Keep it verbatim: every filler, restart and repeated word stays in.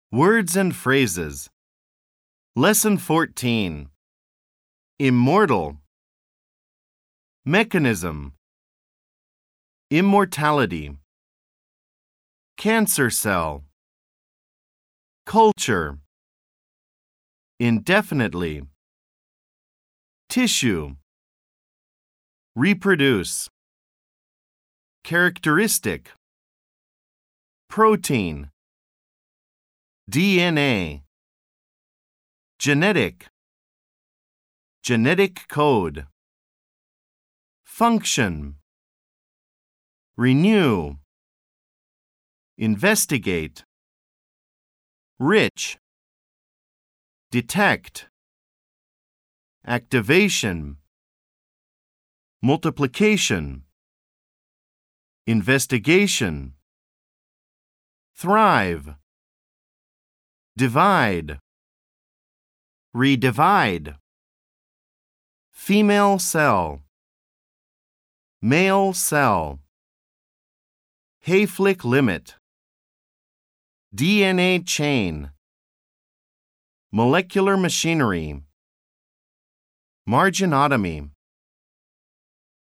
Words and phrases. Lesson fourteen. Immortal. Mechanism. Immortality. Cancer cell. Culture. Indefinitely. Tissue. Reproduce. Characteristic. Protein. D N A. Genetic. Genetic code. Function. Renew. Investigate. Rich. Detect. Activation. Multiplication. Investigation. Thrive. Divide. Redivide. Female cell. Male cell. Hayflick limit. D N A chain. Molecular machinery. Marginotomy.